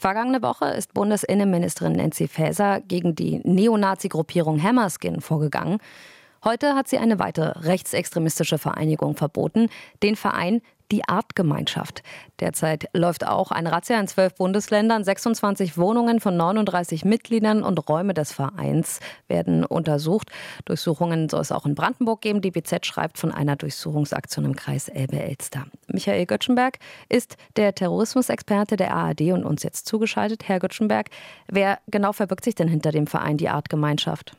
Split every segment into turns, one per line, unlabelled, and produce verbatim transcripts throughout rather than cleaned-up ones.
Vergangene Woche ist Bundesinnenministerin Nancy Faeser gegen die Neonazi-Gruppierung Hammerskin vorgegangen. Heute hat sie eine weitere rechtsextremistische Vereinigung verboten, den Verein Die Artgemeinschaft. Derzeit läuft auch eine Razzia in zwölf Bundesländern. sechsundzwanzig Wohnungen von neununddreißig Mitgliedern und Räume des Vereins werden untersucht. Durchsuchungen soll es auch in Brandenburg geben. Die B Z schreibt von einer Durchsuchungsaktion im Kreis Elbe-Elster. Michael Göttschenberg ist der Terrorismusexperte der A R D und uns jetzt zugeschaltet. Herr Göttschenberg, wer genau verbirgt sich denn hinter dem Verein Die Artgemeinschaft?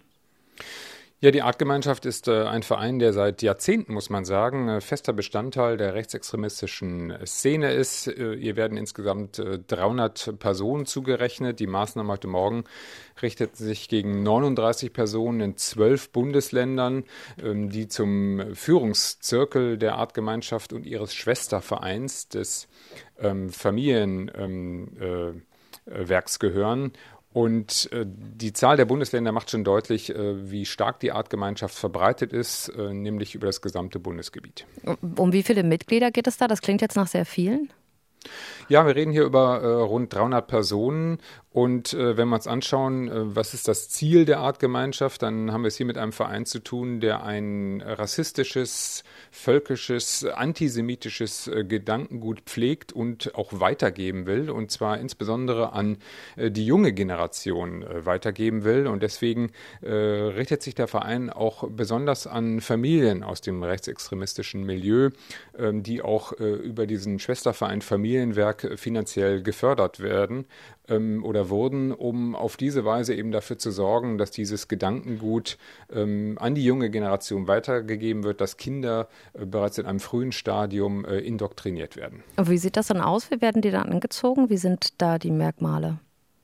Ja, die Artgemeinschaft ist äh, ein Verein, der seit Jahrzehnten, muss man sagen, äh, fester Bestandteil der rechtsextremistischen Szene ist. Äh, hier werden insgesamt äh, dreihundert Personen zugerechnet. Die Maßnahme heute Morgen richtet sich gegen neununddreißig Personen in zwölf Bundesländern, ähm, die zum Führungszirkel der Artgemeinschaft und ihres Schwestervereins des ähm, Familienwerks ähm, äh, gehören. Und äh, die Zahl der Bundesländer macht schon deutlich, äh, wie stark die Artgemeinschaft verbreitet ist, äh, nämlich über das gesamte Bundesgebiet.
Um wie viele Mitglieder geht es da? Das klingt jetzt nach sehr vielen.
Ja, wir reden hier über äh, rund dreihundert Personen. Und äh, wenn wir uns anschauen, äh, was ist das Ziel der Artgemeinschaft, dann haben wir es hier mit einem Verein zu tun, der ein rassistisches, völkisches, antisemitisches äh, Gedankengut pflegt und auch weitergeben will. Und zwar insbesondere an äh, die junge Generation äh, weitergeben will. Und deswegen äh, richtet sich der Verein auch besonders an Familien aus dem rechtsextremistischen Milieu, äh, die auch äh, über diesen Schwesterverein Familienwerk äh, finanziell gefördert werden ähm, oder wurden, um auf diese Weise eben dafür zu sorgen, dass dieses Gedankengut ähm, an die junge Generation weitergegeben wird, dass Kinder äh, bereits in einem frühen Stadium äh, indoktriniert werden.
Und wie sieht das dann aus? Wie werden die dann angezogen? Wie sind da die Merkmale?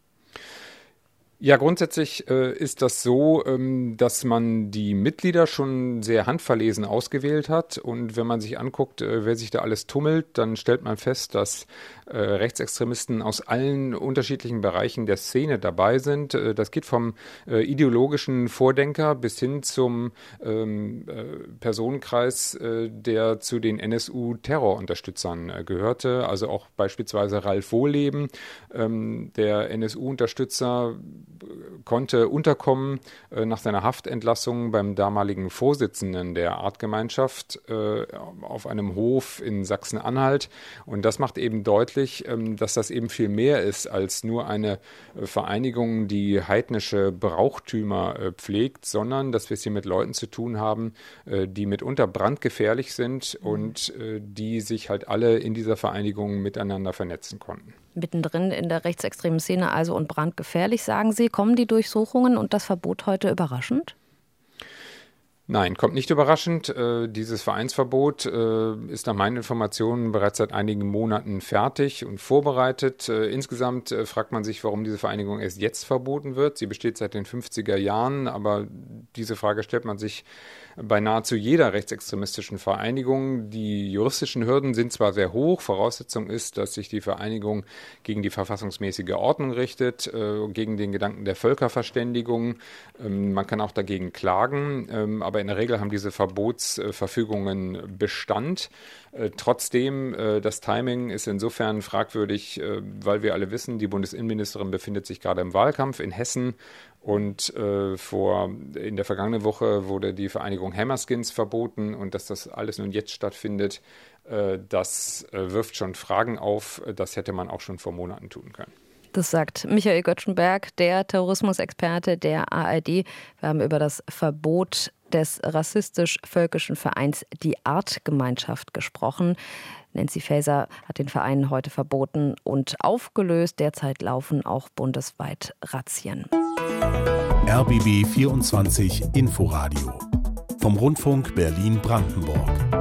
Ja, grundsätzlich äh, ist das so, ähm, dass man die Mitglieder schon sehr handverlesen ausgewählt hat. Und wenn man sich anguckt, äh, wer sich da alles tummelt, dann stellt man fest, dass äh, Rechtsextremisten aus allen unterschiedlichen Bereichen der Szene dabei sind. Äh, das geht vom äh, ideologischen Vordenker bis hin zum ähm, äh, Personenkreis, äh, der zu den N S U-Terrorunterstützern äh, gehörte. Also auch beispielsweise Ralf Wohleben, ähm, der N S U-Unterstützer, konnte unterkommen äh, nach seiner Haftentlassung beim damaligen Vorsitzenden der Artgemeinschaft äh, auf einem Hof in Sachsen-Anhalt. Und das macht eben deutlich, ähm, dass das eben viel mehr ist als nur eine äh, Vereinigung, die heidnische Brauchtümer äh, pflegt, sondern dass wir es hier mit Leuten zu tun haben, äh, die mitunter brandgefährlich sind und äh, die sich halt alle in dieser Vereinigung miteinander vernetzen konnten.
Mittendrin in der rechtsextremen Szene also und brandgefährlich, sagen Sie. Kommen die Durchsuchungen und das Verbot heute überraschend?
Nein, kommt nicht überraschend. Äh, dieses Vereinsverbot äh, ist nach meinen Informationen bereits seit einigen Monaten fertig und vorbereitet. Äh, insgesamt äh, fragt man sich, warum diese Vereinigung erst jetzt verboten wird. Sie besteht seit den fünfziger Jahren, aber diese Frage stellt man sich bei nahezu jeder rechtsextremistischen Vereinigung. Die juristischen Hürden sind zwar sehr hoch, Voraussetzung ist, dass sich die Vereinigung gegen die verfassungsmäßige Ordnung richtet, äh, gegen den Gedanken der Völkerverständigung. Ähm, man kann auch dagegen klagen, ähm, aber in der Regel haben diese Verbotsverfügungen Bestand. Äh, trotzdem, äh, das Timing ist insofern fragwürdig, äh, weil wir alle wissen, die Bundesinnenministerin befindet sich gerade im Wahlkampf in Hessen. Und äh, vor in der vergangenen Woche wurde die Vereinigung Hammerskins verboten. Und dass das alles nun jetzt stattfindet, äh, das äh, wirft schon Fragen auf. Das hätte man auch schon vor Monaten tun können.
Das sagt Michael Göttschenberg, der Terrorismusexperte der A R D. Wir haben über das Verbot des rassistisch-völkischen Vereins Die Artgemeinschaft gesprochen. Nancy Faeser hat den Verein heute verboten und aufgelöst. Derzeit laufen auch bundesweit Razzien.
R B B vierundzwanzig Inforadio vom Rundfunk Berlin-Brandenburg.